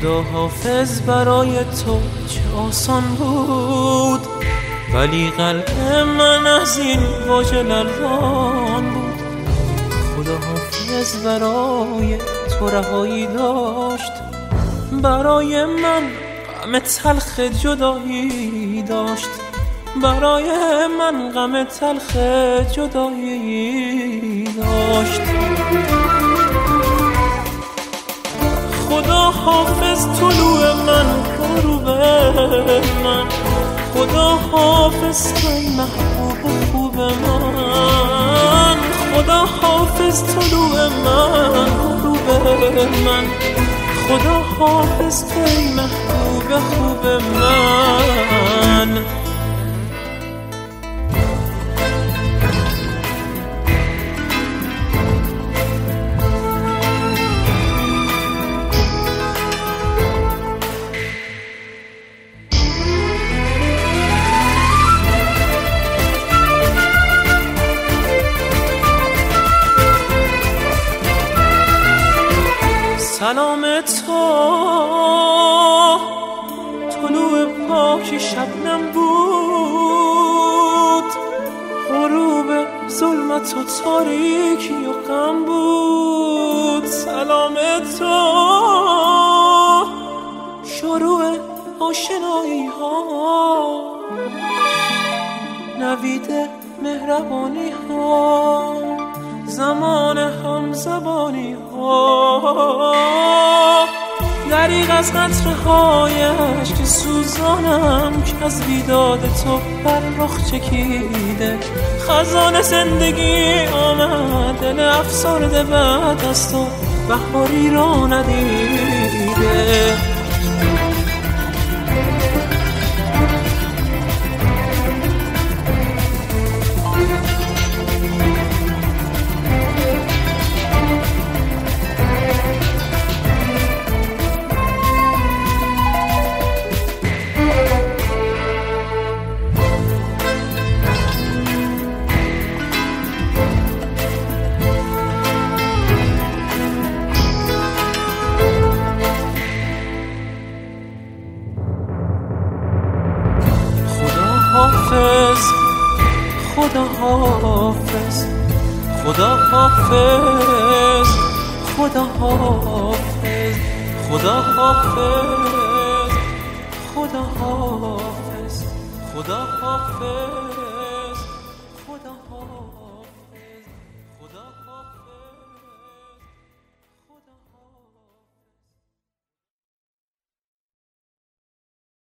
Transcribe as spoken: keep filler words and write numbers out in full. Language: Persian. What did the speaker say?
خدا حافظ برای تو چه آسان بود، ولی قلب من از این واژه لرزان بود. خدا حافظ برای تو رهایی داشت، برای من غم تلخ جدایی داشت، برای من غم تلخ جدایی داشت. خدا حافظ طلوع من غروب من، خدا حافظ توی محبوب خوب من، خدا حافظ طلوع من غروب من، خدا حافظ توی محبوب خوب من. سلام تو طلوع پاک شبنم بود، غروب ظلمت و تاریکی و غم بود. سلام تو شروع آشنایی ها، نوید مهربانی ها، زمان هم زبانی ها، دریغ از قطره هایش که سوزانم که از بیداد تو بر رخ چکیده. خزان زندگی آمد، دل افسرده بعد از تو بهاری را ندیده. خدا حافظ، خدا حافظ، خدا حافظ، خدا حافظ، خدا حافظ، خدا حافظ.